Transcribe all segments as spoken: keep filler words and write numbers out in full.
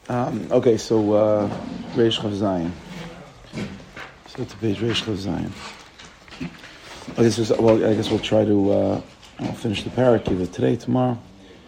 Um, okay, so uh, Reish Chav Zayin. So it's page Reish Chav Zayin. I guess was, well, I guess we'll try to uh, I'll finish the parak either today, tomorrow.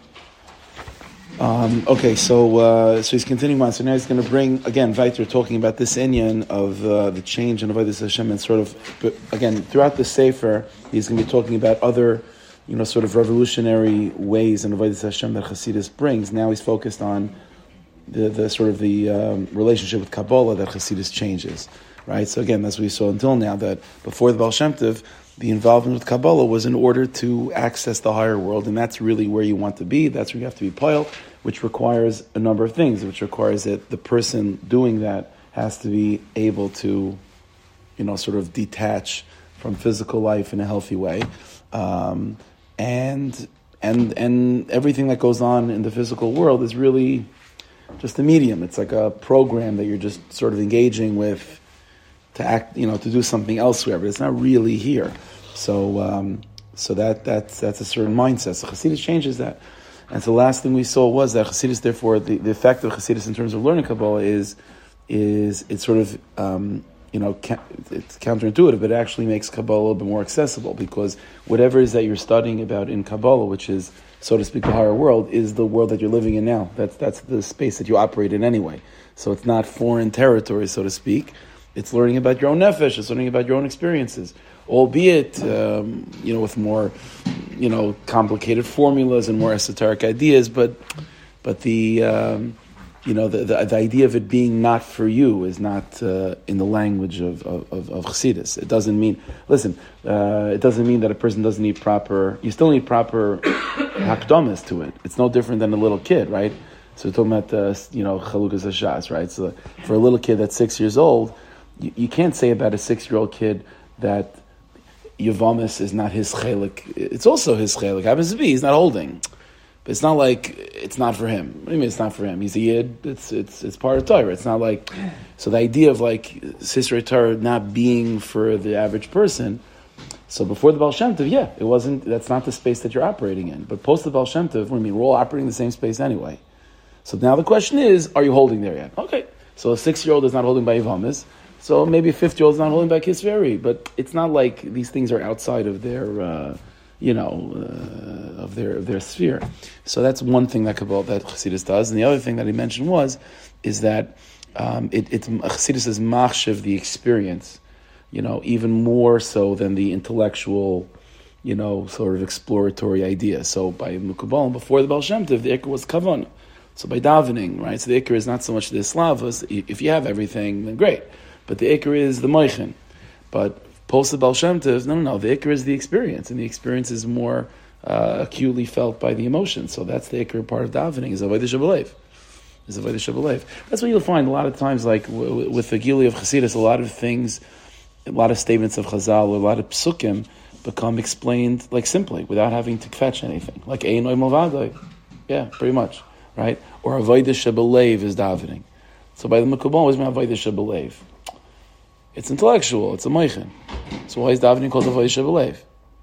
Um, okay, so uh, so he's continuing on. So now he's going to bring again Viter talking about this inyan of uh, the change in Avodas Hashem, and sort of but again throughout the Sefer he's going to be talking about other, you know, sort of revolutionary ways in Avodas Hashem that Chassidus brings. Now he's focused on the, the sort of the um, relationship with Kabbalah that Chassidus changes, right? So again, that's what we saw until now, that before the Baal Shem Tov, the involvement with Kabbalah was in order to access the higher world, and that's really where you want to be. That's where you have to be poil, which requires a number of things, which requires that the person doing that has to be able to, you know, sort of detach from physical life in a healthy way, um, and and and everything that goes on in the physical world is really just a medium. It's like a program that you're just sort of engaging with to act, you know, to do something elsewhere, but it's not really here. So, um, so that that's that's a certain mindset. So Chassidus changes that, and so the last thing we saw was that Chassidus, therefore, the, the effect of Chassidus in terms of learning Kabbalah is is it's sort of um, you know ca- it's counterintuitive, but it actually makes Kabbalah a little bit more accessible, because whatever it is that you're studying about in Kabbalah, which is, so to speak, the higher world, is the world that you're living in now. That's that's the space that you operate in anyway. So it's not foreign territory, so to speak. It's learning about your own nefesh. It's learning about your own experiences, albeit um, you know, with more, you know, complicated formulas and more esoteric ideas. But but the um, you know the, the the idea of it being not for you is not uh, in the language of of, of Chassidus. It doesn't mean, listen, uh, it doesn't mean that a person doesn't need proper. You still need proper hakdamas to it. It's no different than a little kid, right? So we're talking about uh, you know chalukas hashas, right? So for a little kid that's six years old, you, you can't say about a six-year-old kid that Yavamis is not his chelik. It's also his chelik. Happens to be, he's not holding. But it's not like it's not for him. What do you mean it's not for him? He's a yid. It's it's it's part of Torah. It's not like, so the idea of like Sisrei Torah not being for the average person. So before the Baal Shem Tov, yeah, it wasn't. That's not the space that you're operating in. But post the Baal Shem Tov, what do you mean? We're all operating in the same space anyway. So now the question is, are you holding there yet? Okay. So a six-year-old is not holding by Yavamis. So maybe a fifth-year-old is not holding by Kisveri. But it's not like these things are outside of their, uh, you know, uh, of their of their sphere. So that's one thing that Kabbalah, that Chassidus does. And the other thing that he mentioned was, is that um, it, it's Chassidus is machshav the experience, you know, even more so than the intellectual, you know, sort of exploratory idea. So by Mukubal, before the Baal Shem Tov, the Iker was Kavanah. So by davening, right? So the Iker is not so much the Slavas. If you have everything, then great. But the Iker is the Moichin. But post the Baal Shem Tov, no, no, no. The Iker is the experience, and the experience is more uh, acutely felt by the emotion. So that's the Iker part of davening, is Avodah Shabalev. Is Avodah Shabalev. That's what you'll find a lot of times, like w- w- with the Gili of Chassidus, a lot of things, a lot of statements of Chazal, a lot of psukim become explained like simply, without having to fetch anything. Like Ein Oy Malvadai. Yeah, pretty much. Right? Or Avodah Shabalev is davening. So by the Mekubal, what is Avodah Shabalev? It's intellectual, it's a moichin. So why is davening called Avodah Shabalev?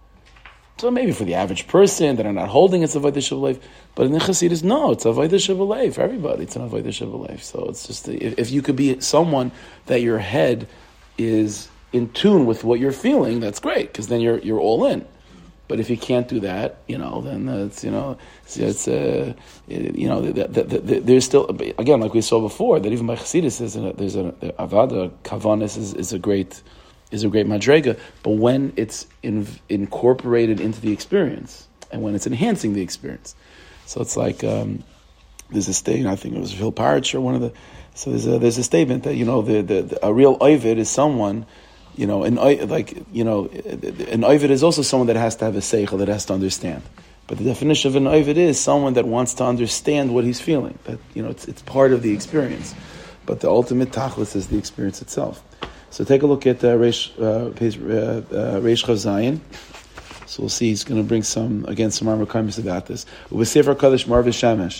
So maybe for the average person that are not holding, it's Avodah Shabalev. But in the Chassidus, no, it's Avodah Shabalev. For everybody, it's an Avodah Shabalev. So it's just, if, if you could be someone that your head is in tune with what you're feeling, that's great, because then you're you're all in. But if you can't do that, you know, then it's, you know, it's, it's uh, you know, the, the, the, the, there's still, again, like we saw before, that even by Chassidus, there's, a, there's a, the Avada, Kavanis is, is a great, is a great madrega, but when it's in, incorporated into the experience, and when it's enhancing the experience. So it's like, um, there's a statement, I think it was Phil Parich or one of the, so there's a, there's a statement that, you know, the, the, the a real oivid is someone, you know, an like you know, an ovid is also someone that has to have a seichel, that has to understand. But the definition of an ovid is someone that wants to understand what he's feeling. That, you know, it's it's part of the experience. But the ultimate tachlis is the experience itself. So take a look at uh, Reish uh, page, uh, uh, Reish Chav Zayin. So we'll see. He's going to bring some again some Amar Kaimis about this. With Sefer Kadosh Marvish Shemesh.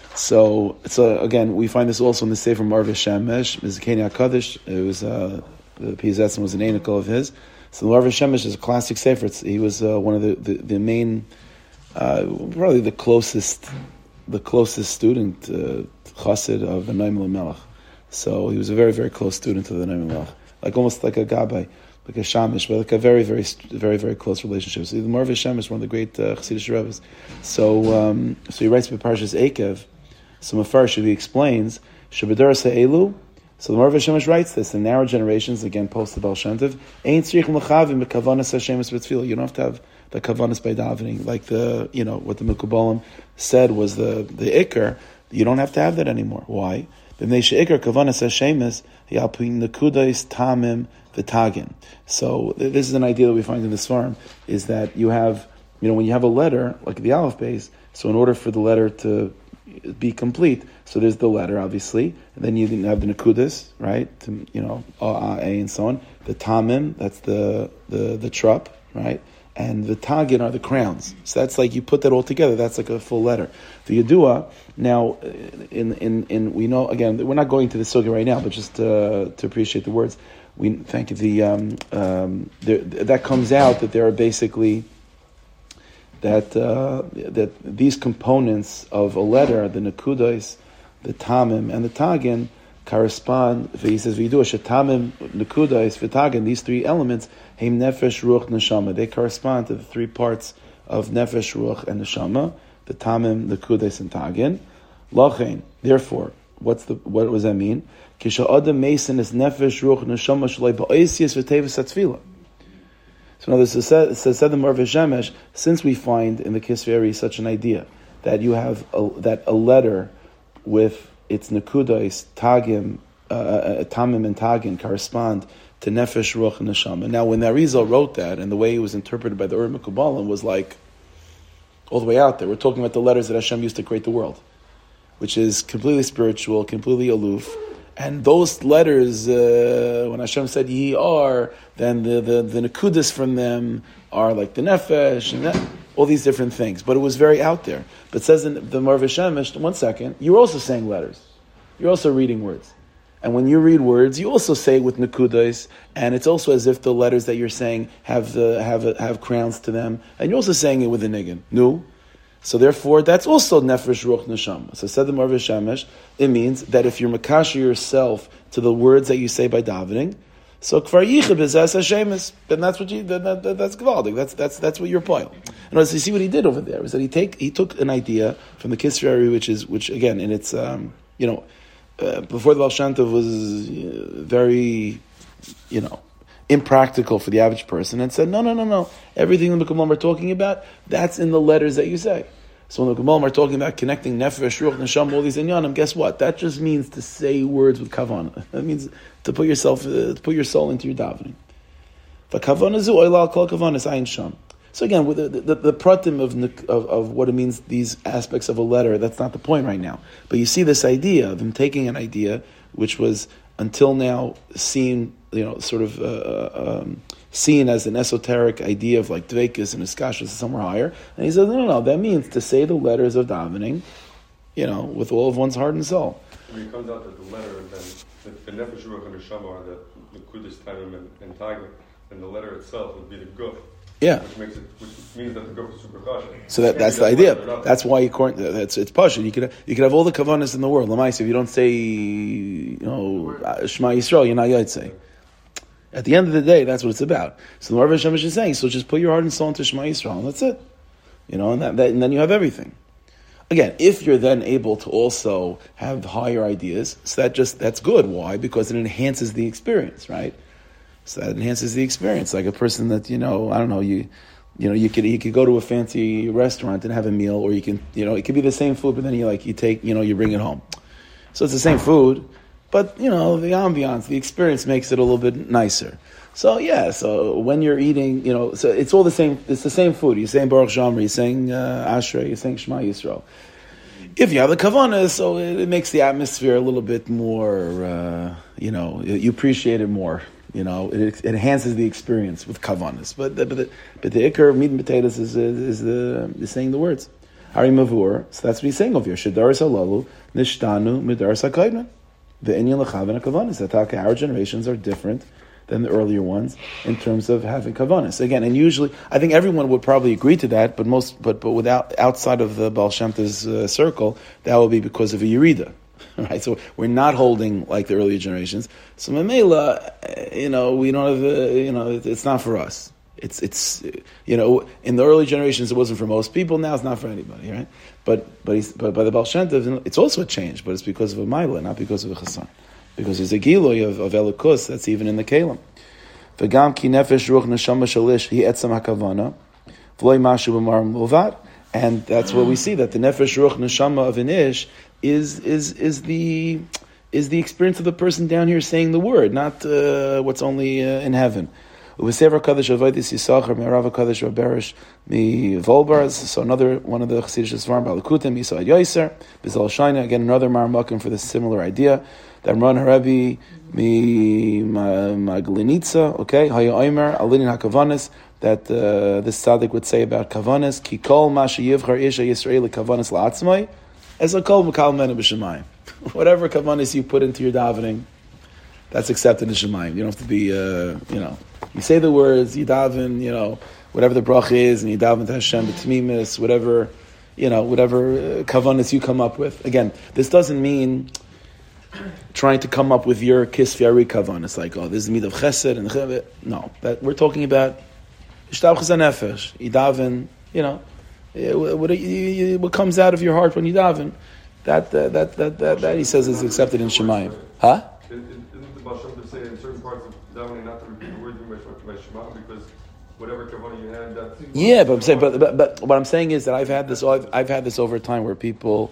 So so again, we find this also in the Sefer Marvish Shemesh. Mizkeni HaKadosh. It was. Uh, The P Z was an anical of his. So the Marvish Shemesh is a classic sefer. It's, he was uh, one of the, the, the main, uh, probably the closest the closest student, uh, chassid of the Noam Lamelech. So he was a very, very close student of the Noam Lamelech, like almost like a gabbai, like a shamish, but like a very, very, very, very close relationship. So the Morv Hashem is one of the great uh, Chassidish Rebbes. So, um, so he writes by Parshas Eikev. So Mefarsh, he explains, Shabbadur Se'elu. So the Morv Hashem writes this in narrow generations, again, post the Baal Shem Tov, Ein tzrich l'chavim b'kavanas Hashemus b'tfilah. You don't have to have the kavanas by davening, like the, you know, what the Mekubalim said was the, the ikar. You don't have to have that anymore. Why? B'nei she'ikar kavanas Hashemus yalpi nekudais tamim v'tagin. So this is an idea that we find in the Svarim, is that you have, you know, when you have a letter, like the Aleph base, so in order for the letter to be complete, so there's the letter, obviously, and then you have the nekudas, right? To, you know, a, a, a, and so on. The tamim, that's the the the trup, right? And the tagin are the crowns. So that's like you put that all together. That's like a full letter. The yedua. Now, in in in we know again, we're not going to the sugya right now, but just uh, to appreciate the words, we thank you. The um, um, the, that comes out that there are basically. That uh, that these components of a letter, the nekudas, the tamim, and the tagin, correspond. He says, "V'yidu shetamim, nekudas, v'tagin." These three elements, heim nefesh, ruach, neshama. They correspond to the three parts of nefesh, ruach, and neshama. The tamim, nekudas, and tagin. Lachein. Therefore, what's the what does that mean? Kisha adam mason is nefesh, ruach, neshama shalei ba'oisius v'tevis atzvila. So now this is said, said the Morv Shemesh, since we find in the Kisveri such an idea that you have a, that a letter with its nekudais, tagim, uh, tamim and tagim correspond to nefesh, ruach, and neshama. Now when the Arizal wrote that, and the way it was interpreted by the Ur Mekubalim was like all the way out there. We're talking about the letters that Hashem used to create the world, which is completely spiritual, completely aloof. And those letters, uh, when Hashem said "Ye are," then the the, the nekudas from them are like the nefesh and that, all these different things. But it was very out there. But it says in the Morv Shemesh, one second, you're also saying letters. You're also reading words. And when you read words, you also say it with nekudas, and it's also as if the letters that you're saying have the have have crowns to them, and you're also saying it with a niggin. No. So therefore, that's also nefesh, ruach, neshama. So said the Morv Shemesh, it means that if you're makasher yourself to the words that you say by davening, so kvar yichib is as Hashemis, then that's what you then that, that, that's gvaldig. That's that's that's what you're poil. And as you see what he did over there is that he take he took an idea from the Kisveri, which is which again in its um, you know uh, before the Baal Shem Tov was uh, very you know. impractical for the average person, and said, no, no, no, no. Everything the Mekubalim are talking about, that's in the letters that you say. So when the Mekubalim are talking about connecting nefesh, ruach, neshama, all these inyanim, guess what? That just means to say words with kavanah. That means to put yourself, uh, to put your soul into your davening. So again, with the, the, the pratim of, of of what it means, these aspects of a letter, that's not the point right now. But you see this idea of him taking an idea which was until now seen, you know, sort of uh, um, seen as an esoteric idea of like dveikus and iskashus somewhere higher. And he says, no, no, no, that means to say the letters of davening, you know, with all of one's heart and soul. When it comes out that the letter, then the nefesh, ruach, and neshama are the, the kudus, tamim, and, and tagim, and the letter itself would be the guf. Yeah, which makes it, which means that the guf is super kosher. So that, that's the idea. That's why you can't. That's it's pasha. You could you could have all the kavanas in the world. Lamaisa, if you don't say, you know, Shema Yisrael, you're not yet say. At the end of the day, that's what it's about. So the Morv Shemesh is saying, so just put your heart and soul into Shema Yisrael, and that's it. You know, and, that, that, and then you have everything. Again, if you're then able to also have higher ideas, so that just that's good. Why? Because it enhances the experience, right? So that enhances the experience. Like a person that, you know, I don't know, you you know, you could you could go to a fancy restaurant and have a meal, or you can, you know, it could be the same food, but then you like you take, you know, you bring it home. So it's the same food, but you know, the ambiance, the experience makes it a little bit nicer. So yeah, so when you're eating, you know, so it's all the same. It's the same food. You're saying Baruch Shamri, you're saying uh, Ashrei, you're saying Shema Yisrael. If you have the kavanah, so it, it makes the atmosphere a little bit more, uh, you know, you appreciate it more. You know, it, it enhances the experience with kavanas. But the, but the, but the ikar of meat and potatoes is is, is the is saying the words. Hari mavur. So that's what he's saying over here. Shadaris halalu nishtanu midaris hakaydman. The inyan lechavan kavanas. That our generations are different than the earlier ones in terms of having kavanas. Again, and usually, I think everyone would probably agree to that, but most, but but without outside of the Baal Shem Tov's uh, circle, that will be because of a Yerida. Right, so we're not holding like the earlier generations. So Mamela, you know, we don't have, the, you know, it's not for us. It's, it's, you know, in the early generations it wasn't for most people. Now it's not for anybody, right? But, but, he's, but by the Baal Shem Tov, it's also a change, but it's because of a Maila, not because of a Chassan. Because there's a Giloy of, of Elikus that's even in the Kalim. V'gam ki nefesh ruach neshama shalish hi etzam hakavana v'loy mashu b'mar mulvad. And that's what we see, that the nefesh ruach neshama of an ish is is is the is the experience of the person down here saying the word, not uh, what's only uh, in heaven. So another one of the Chassidish Svarim, Balakutim, Yisrael Yoiser, Bizal Shaina, again another Marmakim for the similar idea. That Ran Harabi mi Maglinitza, okay, Haya Omer, Alinin HaKavanis, that uh, this tzaddik would say about Kavanis, Ki kol ma sheyivchar isha Yisrael Kavanis la'atzmai, as a kol mekal mena b'shemayim. Whatever Kavanis you put into your davening, that's accepted in Shemayim. You don't have to be, uh, you know, you say the words, you daven, you know, whatever the bracha is, and you daven to Hashem, b'tmimis, whatever, you know, whatever uh, Kavanis you come up with. Again, this doesn't mean trying to come up with your kisfiari kavan. It's like, oh, this is mid of chesed and chesed. No, that we're talking about ishtavchas hanefesh. You daven, you know, what, what comes out of your heart when you daven. That uh, that, that that that he says is accepted in Shemayim. Huh? Isn't the Baal Shem Tov saying in certain parts of davening not to repeat the words by Shema because whatever kavan you had, that. Yeah, but I'm saying, but, but but what I'm saying is that I've had this. I've, I've had this over time where people.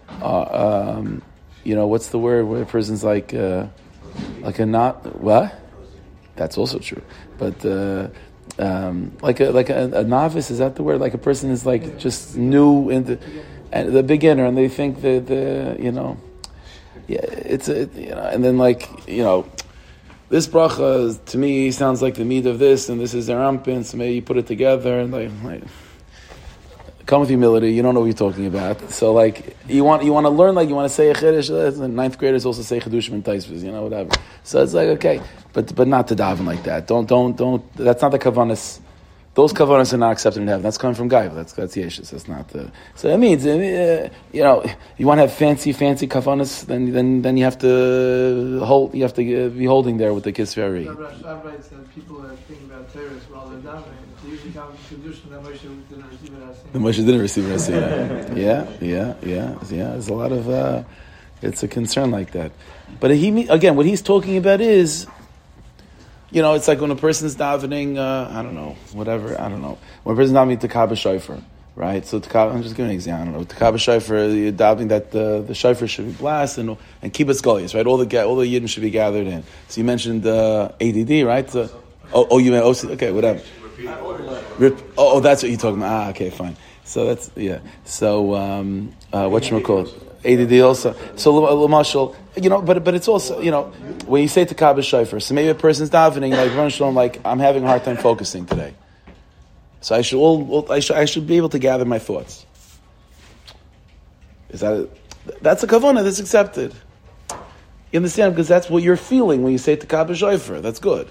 Uh, um, You know, what's the word where a person's like, uh, like a not, what? That's also true. But, uh, um, like a, like a, a novice, is that the word? Like a person is like just new into, and the beginner, and they think that, the, you know, yeah, it's a, you know, and then like, you know, this bracha to me sounds like the meat of this, and this is their ampin, so maybe you put it together, and like, like come with humility. You don't know what you're talking about. So, like, you want you want to learn, like, you want to say a chiddush. The ninth graders also say chidushim and taisvus, you know, whatever. So it's like, okay, but but not to daven like that. Don't don't don't. That's not the kavanas. Those kavanas are not accepted in heaven. That's coming from Gaiva. That's that's yeshus. That's not the. So that means, uh, you know, you want to have fancy fancy kavanas, then then then you have to hold. You have to be holding there with the kisveri. Rav writes that people are thinking about terrorists while they're davening. Usually come to Kedushin that Moshe didn't receive it as The Moshe didn't receive it as yeah, yeah, yeah, yeah. There's a lot of, uh, it's a concern like that. But he, again, what he's talking about is, you know, it's like when a person's davening, uh, I don't know, whatever, I don't know. When a person's davening to Kaaba Shofar, right? So Tekab, I'm just giving an example. I don't know. Tekab Shofar, you're davening that the the shofar should be blasted and and kibbutz golius, right? All the all the yidden should be gathered in. So you mentioned uh, A D D, right? So, oh, oh, you meant O C D. Okay, whatever. Rip, oh, oh, that's what you're talking about. Ah, okay, fine. So that's yeah. So um, uh, what you call it? A D D also. So Lamashal, you know, but but it's also, you know, when you say to Kaaba Shofar, so maybe a person's davening like Ron Shalom, like I'm having a hard time focusing today. So I should all I should I should be able to gather my thoughts. Is that a, that's a kavanah that's accepted? You understand, because that's what you're feeling when you say to Kaaba Shofar. That's good.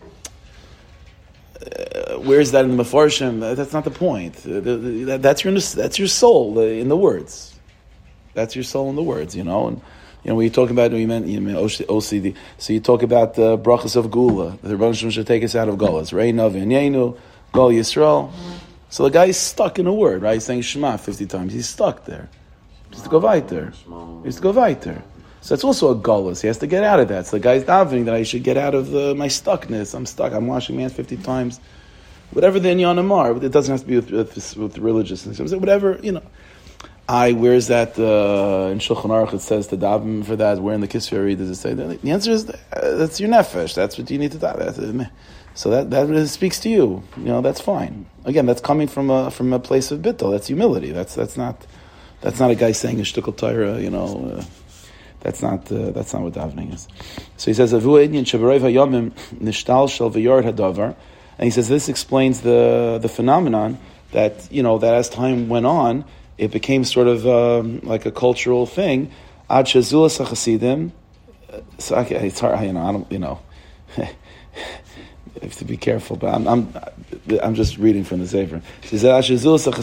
Uh, where is that in the Mefarshim? That's not the point. Uh, the, the, that, that's your that's your soul uh, in the words. That's your soul in the words, you know. And you know when you talk about you meant you mean O C D. So you talk about the brachas of Gula. The Rebbe Shalom should take us out of Gulas. Reinav Yenu Gol Yisrael. So the guy is stuck in a word, right? He's saying Shema fifty times. He's stuck there. He has to go weiter. He has to go weiter. So that's also a gullus. He has to get out of that. So the guy's davening that I should get out of the, my stuckness. I'm stuck. I'm washing my hands fifty times. Whatever the inyanim are. It doesn't have to be with, with, with religiousness. Whatever, you know. I, where's that uh, in Shulchan Aruch it says to daven for that? Where in the Kisveri does it say that? The answer is uh, that's your nefesh. That's what you need to daven. So that that speaks to you. You know, that's fine. Again, that's coming from a from a place of bittul. That's humility. That's that's not that's not a guy saying a shtickle Torah. You know. Uh, That's not uh, that's not what davening is. So he says, "Avu edyin sheberoiv hayomim nishtal shel v'yard hadavar," and he says this explains the the phenomenon that you know that as time went on, it became sort of um, like a cultural thing. Ad shezulas hachasidim. So okay, it's hard, you know. I don't, you know. You have to be careful, but I'm I'm, I'm just reading from the Sefer. She said, "This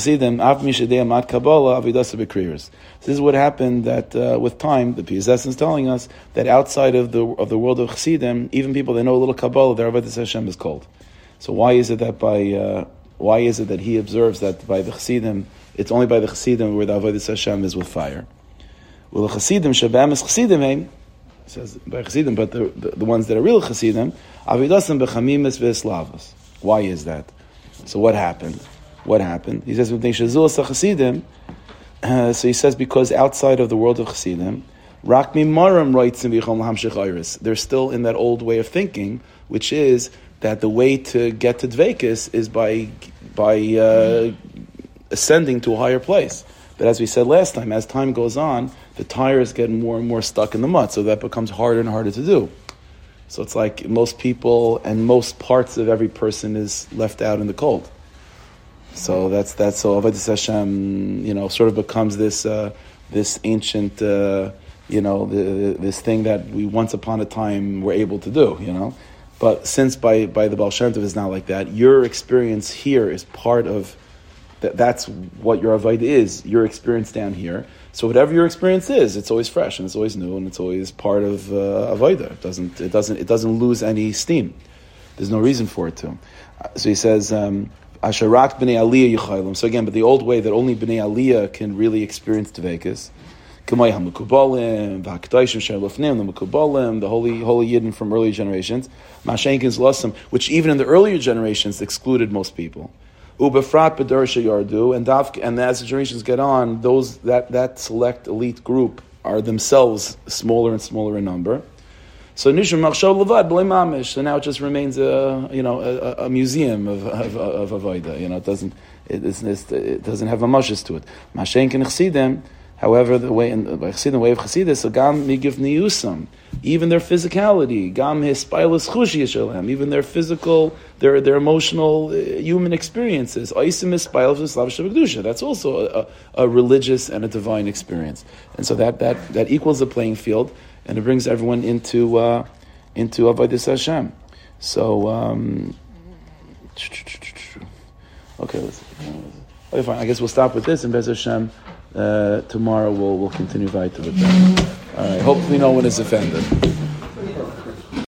is what happened. That uh, with time, the P S S is telling us that outside of the of the world of Chassidim, even people that know a little Kabbalah, their Avodas Hashem is cold. So why is it that by uh, why is it that he observes that by the Chassidim, it's only by the Chassidim where the Avodas Hashem is with fire? Well, the Chassidim Shabam is Chassidim. Says by Chassidim, but the, the the ones that are real Chassidim, Avidasam bechamimis ve'eslavas. Why is that? So what happened? What happened? He says, Chassidim. Uh, so he says, because outside of the world of Chassidim, Rakmi Maram writes in Vichom Hamshich Iris. They're still in that old way of thinking, which is that the way to get to Dvekis is by by uh, ascending to a higher place. But as we said last time, as time goes on, the tires get more and more stuck in the mud, so that becomes harder and harder to do. So it's like most people and most parts of every person is left out in the cold. So that's that's so Avodas Hashem, you know, sort of becomes this uh, this ancient, uh, you know, the, this thing that we once upon a time were able to do, you know. But since by by the Baal Shem Tov is not like that, your experience here is part of that. That's what your avodah is. Your experience down here. So whatever your experience is, it's always fresh and it's always new and it's always part of uh, avodah. It doesn't it doesn't it doesn't lose any steam. There's no reason for it to. So he says, um, Asharat b'nei aliyah yichaylim. So again, but the old way that only b'nei aliyah can really experience Dvekis. K'may ha-mekubalim, v'hakdaishim sher-lofnim, the mekubalim, the holy holy yidden from earlier generations. Mashenkin's lasam, which even in the earlier generations excluded most people. Ubefrat b'darsha yardu, and Davk, and as the generations get on, those that, that select elite group are themselves smaller and smaller in number. So nishum machshov levad b'lei mamish. So now it just remains a you know a, a museum of of, of avodah. You know it doesn't it, it's, it doesn't have a mashis to it. Mashenkin chsidim. However, the way in by Chassidim, the way of Chassidus, so gam migiv niyusam, even their physicality, gam hispilus chushi yishalem, even their physical, their their emotional, uh, human experiences, oisim hispilus v'slav shabakdusha. That's also a, a, a religious and a divine experience, and so that that that equals the playing field, and it brings everyone into uh, into avodas Hashem. So, um, okay, let's, okay, fine. I guess we'll stop with this, and Bez Hashem. Uh, tomorrow we'll we'll continue weiter with that. All right. Hopefully no one is offended.